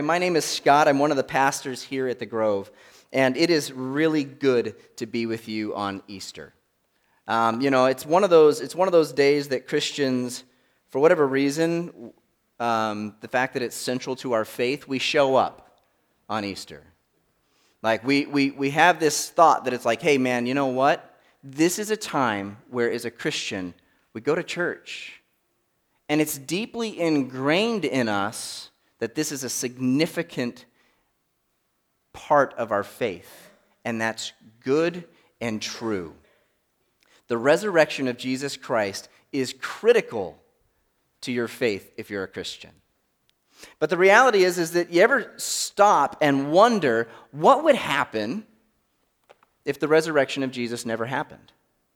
My name is Scott. I'm one of the pastors here at the Grove, and it is really good to be with you on Easter. It's one of those days that Christians, for whatever reason, the fact that it's central to our faith, we show up on Easter. Like we have this thought that it's like, hey man, you know what? This is a time where, as a Christian, we go to church, and it's deeply ingrained in us that this is a significant part of our faith, and that's good and true. The resurrection of Jesus Christ is critical to your faith if you're a Christian. But the reality is that you ever stop and wonder what would happen if the resurrection of Jesus never happened?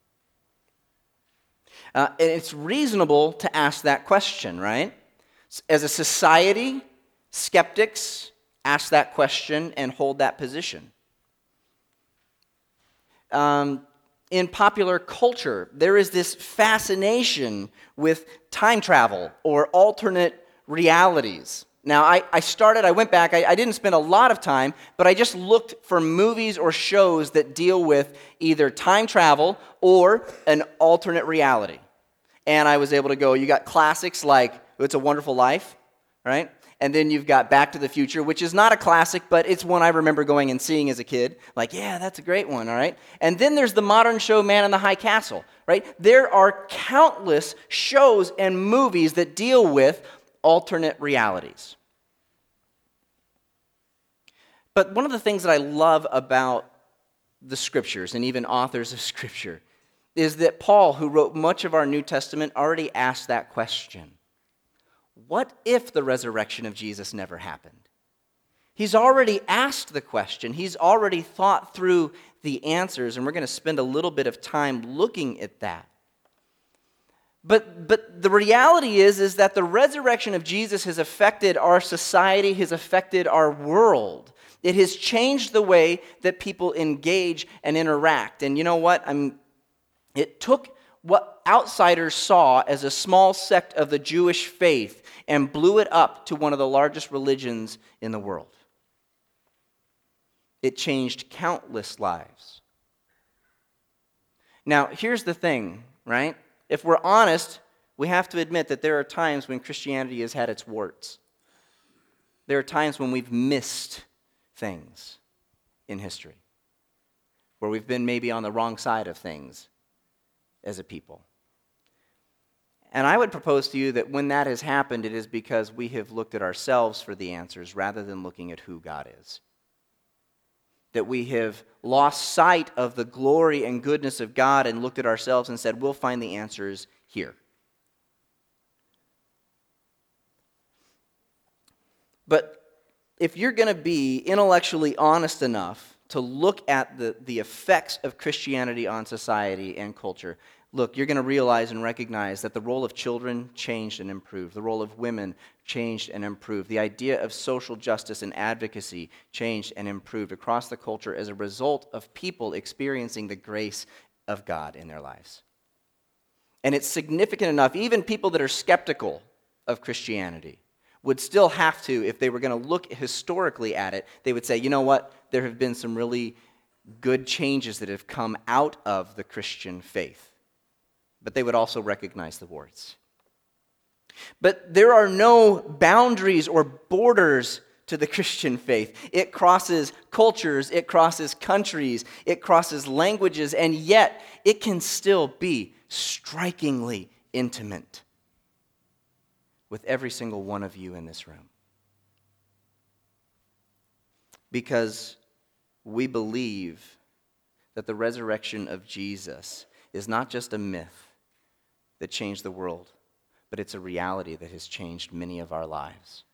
And it's reasonable to ask that question, right? As a society, skeptics ask that question and hold that position. In popular culture, there is this fascination with time travel or alternate realities. Now, I went back, I didn't spend a lot of time, but I just looked for movies or shows that deal with either time travel or an alternate reality. And I was able to go, you got classics like It's a Wonderful Life, right? And then you've got Back to the Future, which is not a classic, but it's one I remember going and seeing as a kid. Like, yeah, that's a great one, all right? And then there's the modern show Man in the High Castle, right? There are countless shows and movies that deal with alternate realities. But one of the things that I love about the Scriptures, and even authors of Scripture, is that Paul, who wrote much of our New Testament, already asked that question. What if the resurrection of Jesus never happened? He's already asked the question. He's already thought through the answers, and we're going to spend a little bit of time looking at that. But the reality is that the resurrection of Jesus has affected our society, has affected our world. It has changed the way that people engage and interact. And you know what? It took what outsiders saw as a small sect of the Jewish faith and blew it up to one of the largest religions in the world. It changed countless lives. Now, here's the thing, right? If we're honest, we have to admit that there are times when Christianity has had its warts. There are times when we've missed things in history, where we've been maybe on the wrong side of things as a people. And I would propose to you that when that has happened, it is because we have looked at ourselves for the answers rather than looking at who God is. That we have lost sight of the glory and goodness of God and looked at ourselves and said, we'll find the answers here. But if you're going to be intellectually honest enough to look at the effects of Christianity on society and culture, look, you're going to realize and recognize that the role of children changed and improved. The role of women changed and improved. The idea of social justice and advocacy changed and improved across the culture as a result of people experiencing the grace of God in their lives. And it's significant enough, even people that are skeptical of Christianity would still have to, if they were going to look historically at it, they would say, you know what, there have been some really good changes that have come out of the Christian faith. But they would also recognize the warts. But there are no boundaries or borders to the Christian faith. It crosses cultures, it crosses countries, it crosses languages, and yet it can still be strikingly intimate with every single one of you in this room. Because we believe that the resurrection of Jesus is not just a myth that changed the world, but it's a reality that has changed many of our lives.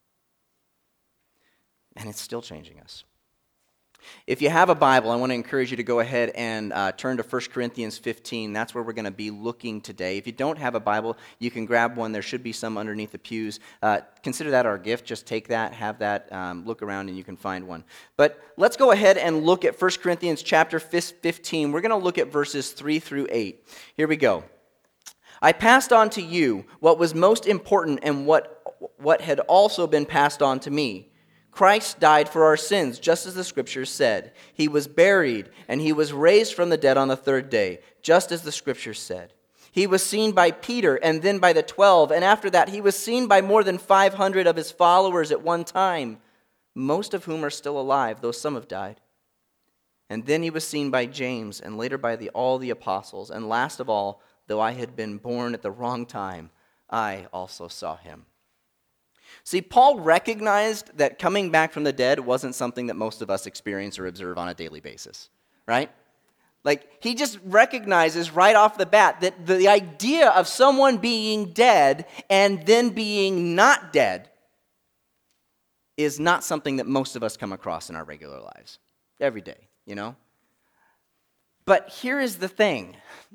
And it's still changing us. If you have a Bible, I want to encourage you to go ahead and turn to 1 Corinthians 15. That's where we're going to be looking today. If you don't have a Bible, you can grab one. There should be some underneath the pews. Consider that our gift. Just take that, have that, look around, and you can find one. But let's go ahead and look at 1 Corinthians chapter 15. We're going to look at verses 3 through 8. Here we go. I passed on to you what was most important and what had also been passed on to me. Christ died for our sins, just as the Scriptures said. He was buried, and he was raised from the dead on the third day, just as the Scriptures said. He was seen by Peter and then by the 12, and after that he was seen by more than 500 of his followers at one time, most of whom are still alive, though some have died. And then he was seen by James, and later by all the apostles. And last of all, though I had been born at the wrong time, I also saw him. See, Paul recognized that coming back from the dead wasn't something that most of us experience or observe on a daily basis, right? Like, he just recognizes right off the bat that the idea of someone being dead and then being not dead is not something that most of us come across in our regular lives every day, you know? But here is the thing.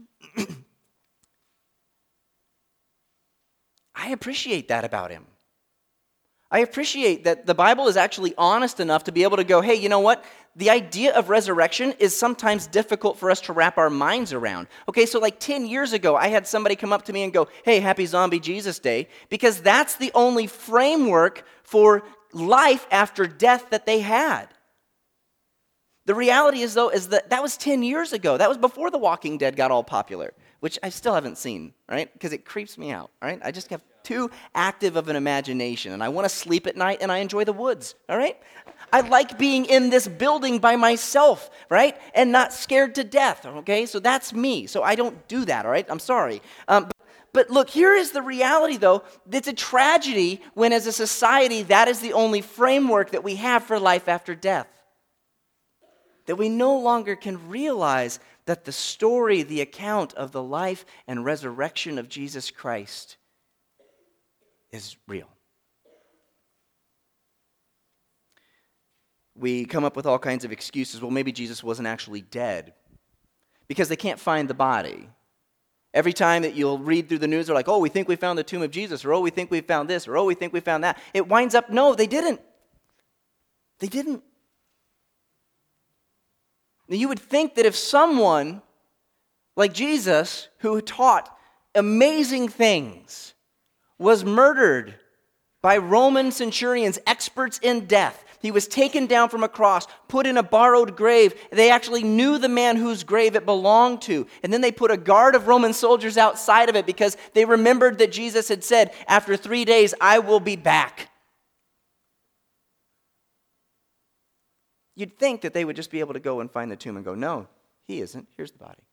I appreciate that about him. I appreciate that the Bible is actually honest enough to be able to go, hey, you know what? The idea of resurrection is sometimes difficult for us to wrap our minds around. Okay, so like 10 years ago, I had somebody come up to me and go, hey, happy Zombie Jesus Day, because that's the only framework for life after death that they had. The reality is, though, is that was 10 years ago. That was before The Walking Dead got all popular, which I still haven't seen, right? Because it creeps me out, right? I just have too active of an imagination, and I want to sleep at night, and I enjoy the woods, all right? I like being in this building by myself, right? And not scared to death, okay? So that's me. So I don't do that, all right? I'm sorry. But look, here is the reality, though. It's a tragedy when, as a society, that is the only framework that we have for life after death. That we no longer can realize that the story, the account of the life and resurrection of Jesus Christ is real. We come up with all kinds of excuses. Well, maybe Jesus wasn't actually dead because they can't find the body. Every time that you'll read through the news, they're like, oh, we think we found the tomb of Jesus, or oh, we think we found this, or oh, we think we found that. It winds up, no, they didn't. They didn't. Now, you would think that if someone like Jesus, who taught amazing things, was murdered by Roman centurions, experts in death, he was taken down from a cross, put in a borrowed grave. They actually knew the man whose grave it belonged to. And then they put a guard of Roman soldiers outside of it because they remembered that Jesus had said, after 3 days, I will be back. You'd think that they would just be able to go and find the tomb and go, no, he isn't. Here's the body.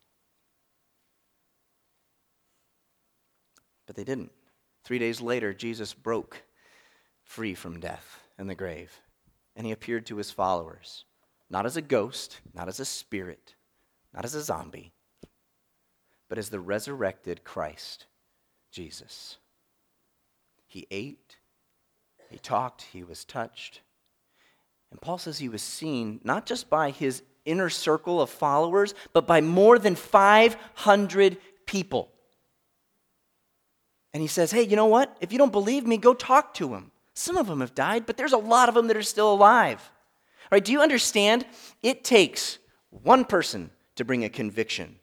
But they didn't. 3 days later, Jesus broke free from death and the grave. And he appeared to his followers, not as a ghost, not as a spirit, not as a zombie, but as the resurrected Christ, Jesus. He ate, he talked, he was touched. And Paul says he was seen not just by his inner circle of followers, but by more than 500 people. And he says, hey, you know what? If you don't believe me, go talk to him. Some of them have died, but there's a lot of them that are still alive. All right, do you understand? It takes one person to bring a conviction.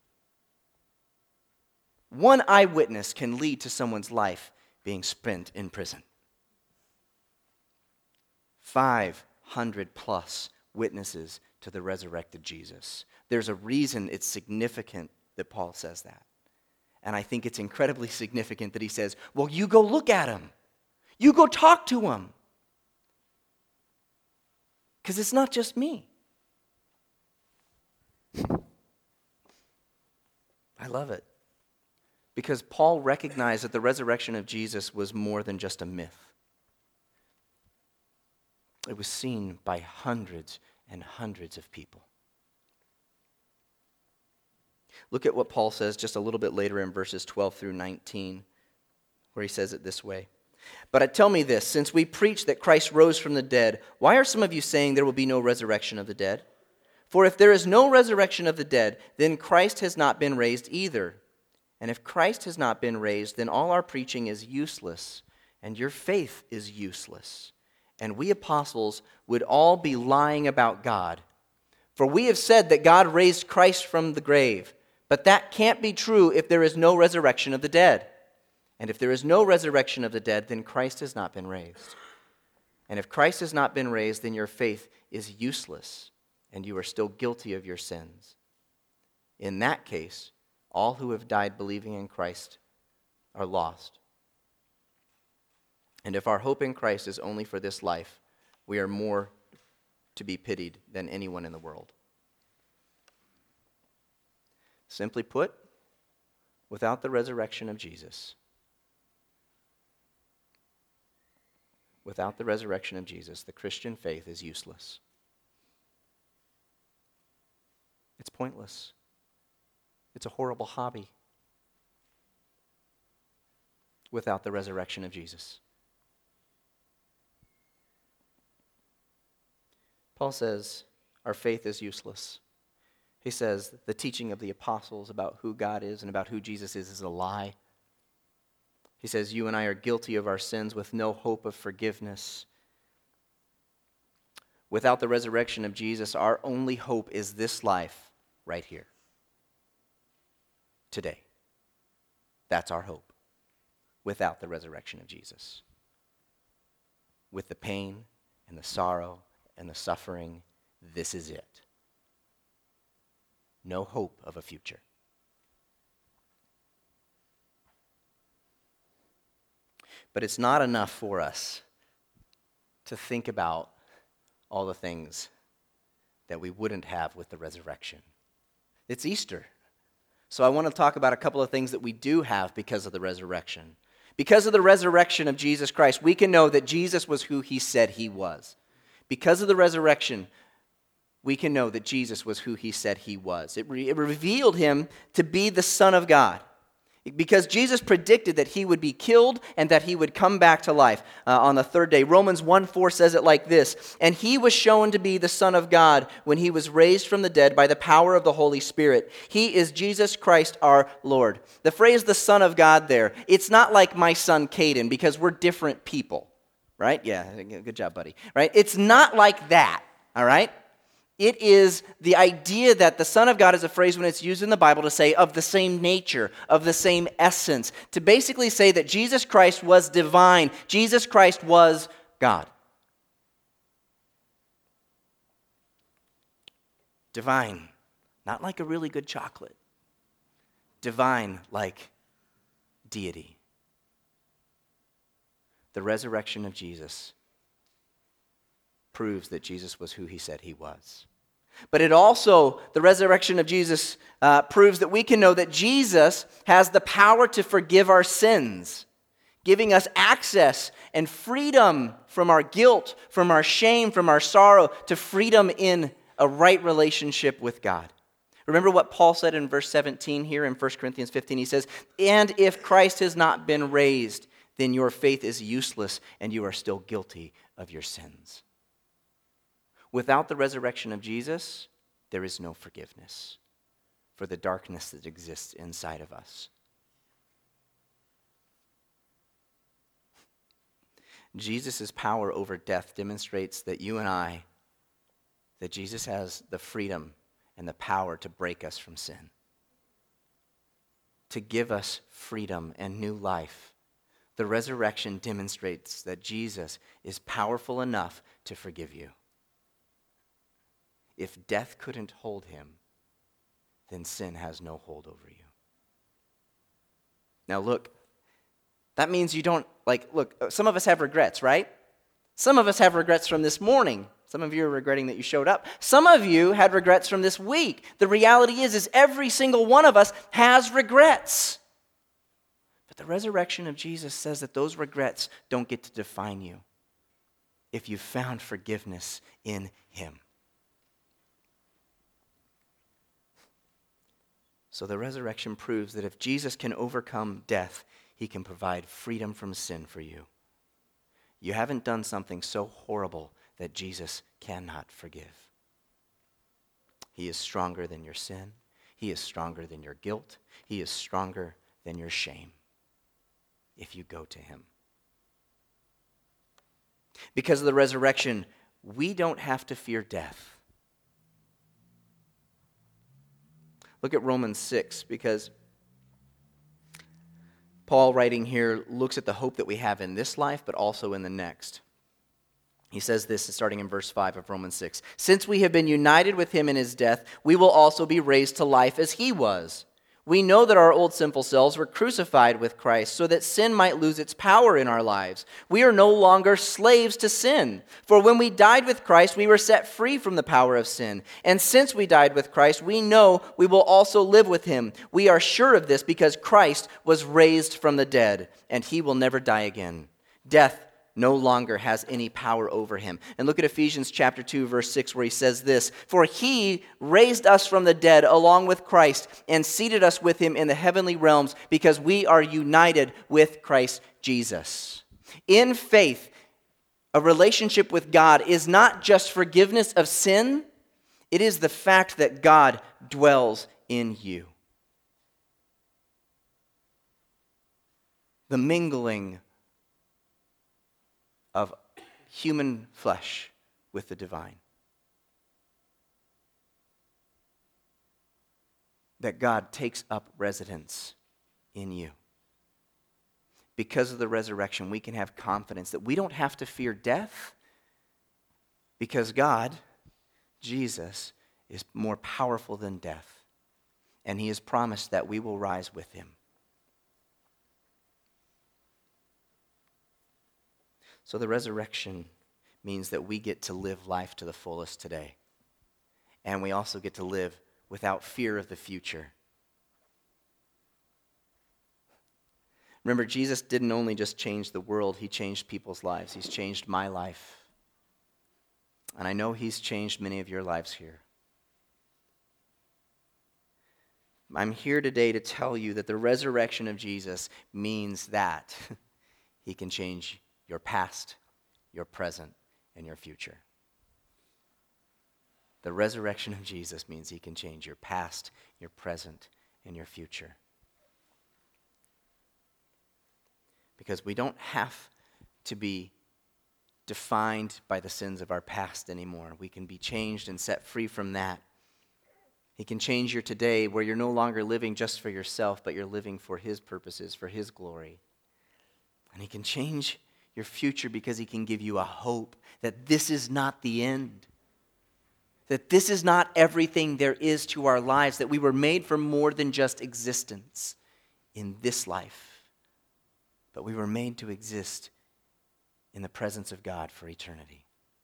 One eyewitness can lead to someone's life being spent in prison. 500 plus witnesses to the resurrected Jesus. There's a reason it's significant that Paul says that. And I think it's incredibly significant that he says, well, you go look at him. You go talk to him. Because it's not just me. I love it. Because Paul recognized that the resurrection of Jesus was more than just a myth. It was seen by hundreds and hundreds of people. Look at what Paul says just a little bit later in verses 12 through 19, where he says it this way. But tell me this, since we preach that Christ rose from the dead, why are some of you saying there will be no resurrection of the dead? For if there is no resurrection of the dead, then Christ has not been raised either. And if Christ has not been raised, then all our preaching is useless, and your faith is useless. And we apostles would all be lying about God. For we have said that God raised Christ from the grave, but that can't be true if there is no resurrection of the dead. And if there is no resurrection of the dead, then Christ has not been raised. And if Christ has not been raised, then your faith is useless, and you are still guilty of your sins. In that case, all who have died believing in Christ are lost. And if our hope in Christ is only for this life, we are more to be pitied than anyone in the world. Simply put, without the resurrection of Jesus, the Christian faith is useless. It's pointless. It's a horrible hobby without the resurrection of Jesus. Paul says our faith is useless. He says the teaching of the apostles about who God is and about who Jesus is a lie. He says you and I are guilty of our sins with no hope of forgiveness. Without the resurrection of Jesus, our only hope is this life right here. Today. That's our hope. Without the resurrection of Jesus. With the pain and the sorrow and the suffering, this is it. No hope of a future. But it's not enough for us to think about all the things that we wouldn't have with the resurrection. It's Easter. So I want to talk about a couple of things that we do have because of the resurrection. Because of the resurrection of Jesus Christ, we can know that Jesus was who he said he was. Because of the resurrection, we can know that Jesus was who he said he was. It revealed him to be the Son of God. Because Jesus predicted that he would be killed and that he would come back to life on the third day. Romans 1:4 says it like this, "And he was shown to be the Son of God when he was raised from the dead by the power of the Holy Spirit. He is Jesus Christ our Lord." The phrase "the Son of God" there, it's not like my son Caden, because we're different people, right? Yeah, good job, buddy. Right? It's not like that, all right? It is the idea that the Son of God is a phrase when it's used in the Bible to say of the same nature, of the same essence, to basically say that Jesus Christ was divine. Jesus Christ was God. Divine, not like a really good chocolate. Divine like deity. The resurrection of Jesus proves that Jesus was who he said he was. But it also, the resurrection of Jesus proves that we can know that Jesus has the power to forgive our sins, giving us access and freedom from our guilt, from our shame, from our sorrow, to freedom in a right relationship with God. Remember what Paul said in verse 17 here in 1 Corinthians 15? He says, "And if Christ has not been raised, then your faith is useless and you are still guilty of your sins." Without the resurrection of Jesus, there is no forgiveness for the darkness that exists inside of us. Jesus' power over death demonstrates that you and I, that Jesus has the freedom and the power to break us from sin, to give us freedom and new life. The resurrection demonstrates that Jesus is powerful enough to forgive you. If death couldn't hold him, then sin has no hold over you. Now look, that means you don't, look, some of us have regrets, right? Some of us have regrets from this morning. Some of you are regretting that you showed up. Some of you had regrets from this week. The reality is every single one of us has regrets. But the resurrection of Jesus says that those regrets don't get to define you if you've found forgiveness in him. So the resurrection proves that if Jesus can overcome death, he can provide freedom from sin for you. You haven't done something so horrible that Jesus cannot forgive. He is stronger than your sin. He is stronger than your guilt. He is stronger than your shame if you go to him. Because of the resurrection, we don't have to fear death. Look at Romans 6, because Paul, writing here, looks at the hope that we have in this life, but also in the next. He says this starting in verse 5 of Romans 6. Since we have been united with him in his death, we will also be raised to life as he was. We know that our old sinful selves were crucified with Christ so that sin might lose its power in our lives. We are no longer slaves to sin. For when we died with Christ, we were set free from the power of sin. And since we died with Christ, we know we will also live with him. We are sure of this because Christ was raised from the dead, and he will never die again. Death no longer has any power over him. And look at Ephesians chapter 2, verse 6, where he says this, For he raised us from the dead along with Christ and seated us with him in the heavenly realms because we are united with Christ Jesus. In faith, a relationship with God is not just forgiveness of sin, it is the fact that God dwells in you. The mingling of human flesh with the divine. That God takes up residence in you. Because of the resurrection, we can have confidence that we don't have to fear death because God, Jesus, is more powerful than death. And he has promised that we will rise with him. So the resurrection means that we get to live life to the fullest today. And we also get to live without fear of the future. Remember, Jesus didn't only just change the world, he changed people's lives. He's changed my life. And I know he's changed many of your lives here. I'm here today to tell you that the resurrection of Jesus means that he can change your past, your present, and your future. The resurrection of Jesus means he can change your past, your present, and your future. Because we don't have to be defined by the sins of our past anymore. We can be changed and set free from that. He can change your today where you're no longer living just for yourself, but you're living for his purposes, for his glory. And he can change your future because he can give you a hope that this is not the end. That this is not everything there is to our lives, that we were made for more than just existence in this life. But we were made to exist in the presence of God for eternity.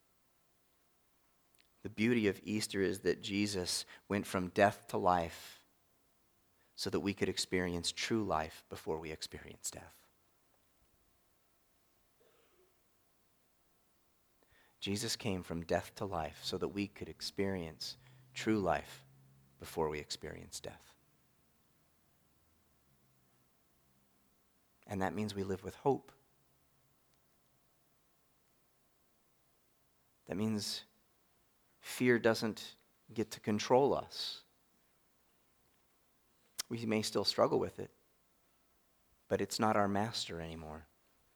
The beauty of Easter is that Jesus went from death to life so that we could experience true life before we experience death. Jesus came from death to life so that we could experience true life before we experience death. And that means we live with hope. That means fear doesn't get to control us. We may still struggle with it, but it's not our master anymore.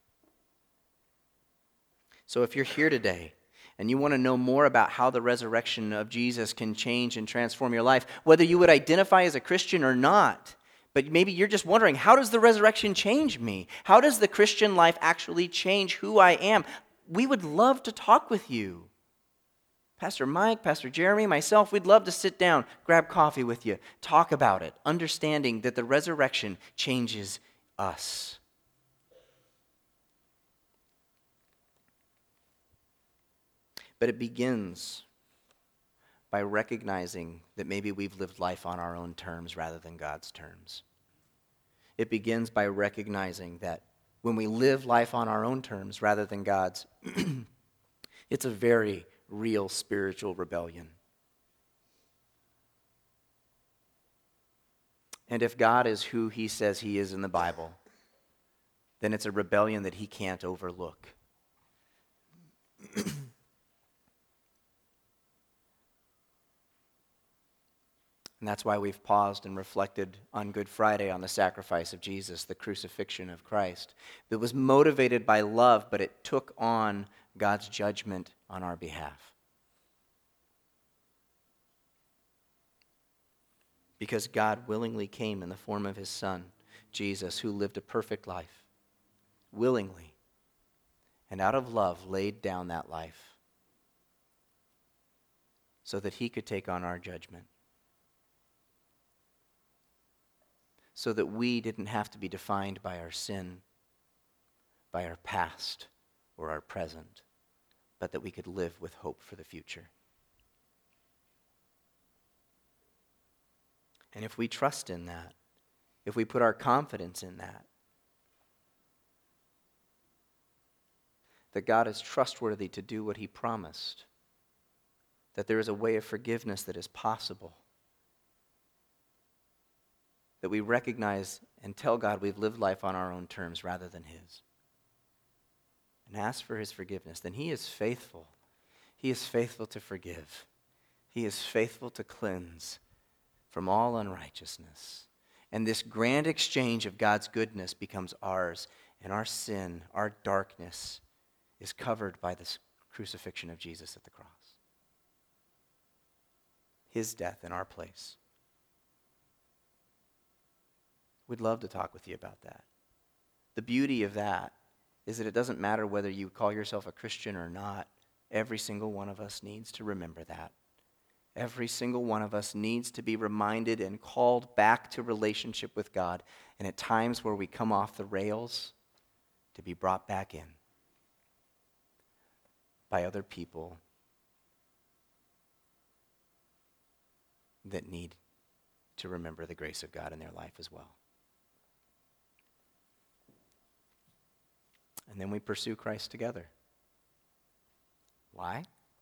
So if you're here today and you want to know more about how the resurrection of Jesus can change and transform your life, whether you would identify as a Christian or not, but maybe you're just wondering, how does the resurrection change me? How does the Christian life actually change who I am? We would love to talk with you. Pastor Mike, Pastor Jeremy, myself, we'd love to sit down, grab coffee with you, talk about it, understanding that the resurrection changes us. But it begins by recognizing that maybe we've lived life on our own terms rather than God's terms. It begins by recognizing that when we live life on our own terms rather than God's, it's a very real spiritual rebellion. And if God is who he says he is in the Bible, then it's a rebellion that he can't overlook. And that's why we've paused and reflected on Good Friday on the sacrifice of Jesus, the crucifixion of Christ. It was motivated by love, but it took on God's judgment on our behalf. Because God willingly came in the form of his Son, Jesus, who lived a perfect life, willingly, and out of love laid down that life so that he could take on our judgment, so that we didn't have to be defined by our sin, by our past or our present, but that we could live with hope for the future. And if we trust in that, if we put our confidence in that God is trustworthy to do what he promised, that there is a way of forgiveness that is possible, that we recognize and tell God we've lived life on our own terms rather than his, and ask for his forgiveness, then he is faithful. He is faithful to forgive. He is faithful to cleanse from all unrighteousness. And this grand exchange of God's goodness becomes ours, and our sin, our darkness, is covered by the crucifixion of Jesus at the cross. His death in our place. We'd love to talk with you about that. The beauty of that is that it doesn't matter whether you call yourself a Christian or not. Every single one of us needs to remember that. Every single one of us needs to be reminded and called back to relationship with God, and at times where we come off the rails, to be brought back in by other people that need to remember the grace of God in their life as well. And then we pursue Christ together. Why?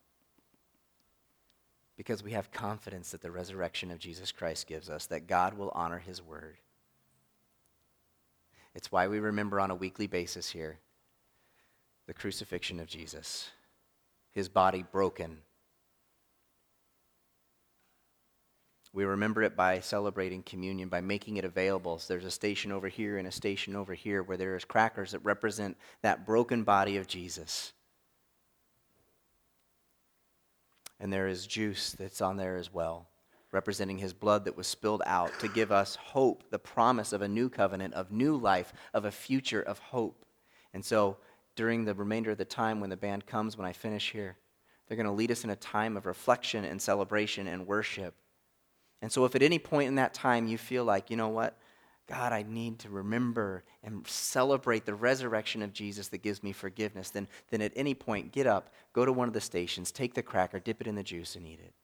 Because we have confidence that the resurrection of Jesus Christ gives us, that God will honor his word. It's why we remember on a weekly basis here the crucifixion of Jesus, his body broken. We remember it by celebrating communion, by making it available. So there's a station over here and a station over here where there is crackers that represent that broken body of Jesus. And there is juice that's on there as well, representing his blood that was spilled out to give us hope, the promise of a new covenant, of new life, of a future of hope. And so during the remainder of the time when the band comes, when I finish here, they're going to lead us in a time of reflection and celebration and worship. And so if at any point in that time you feel like, you know what, God, I need to remember and celebrate the resurrection of Jesus that gives me forgiveness, then at any point, get up, go to one of the stations, take the cracker, dip it in the juice, and eat it.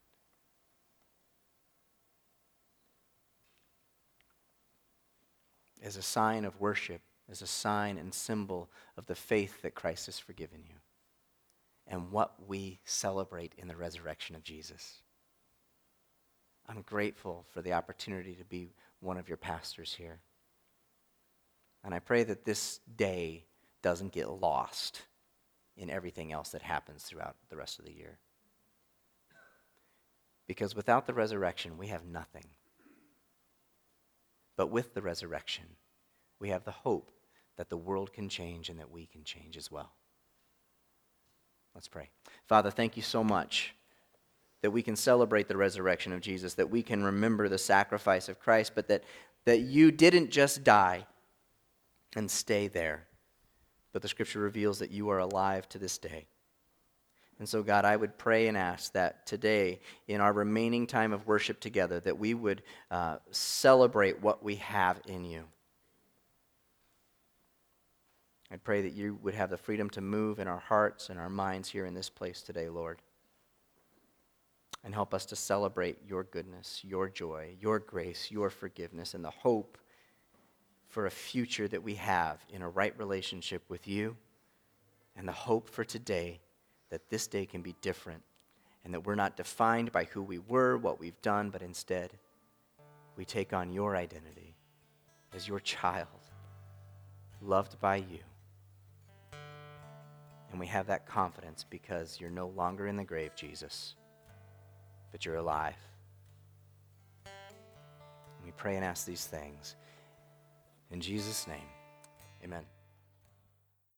As a sign of worship, as a sign and symbol of the faith that Christ has forgiven you and what we celebrate in the resurrection of Jesus. I'm grateful for the opportunity to be one of your pastors here. And I pray that this day doesn't get lost in everything else that happens throughout the rest of the year. Because without the resurrection, we have nothing. But with the resurrection, we have the hope that the world can change and that we can change as well. Let's pray. Father, thank you so much that we can celebrate the resurrection of Jesus, that we can remember the sacrifice of Christ, but that you didn't just die and stay there, but the Scripture reveals that you are alive to this day. And so, God, I would pray and ask that today, in our remaining time of worship together, that we would celebrate what we have in you. I pray that you would have the freedom to move in our hearts and our minds here in this place today, Lord. And help us to celebrate your goodness, your joy, your grace, your forgiveness, and the hope for a future that we have in a right relationship with you, and the hope for today that this day can be different, and that we're not defined by who we were, what we've done, but instead we take on your identity as your child, loved by you. And we have that confidence because you're no longer in the grave, Jesus, but you're alive. And we pray and ask these things. In Jesus' name, amen.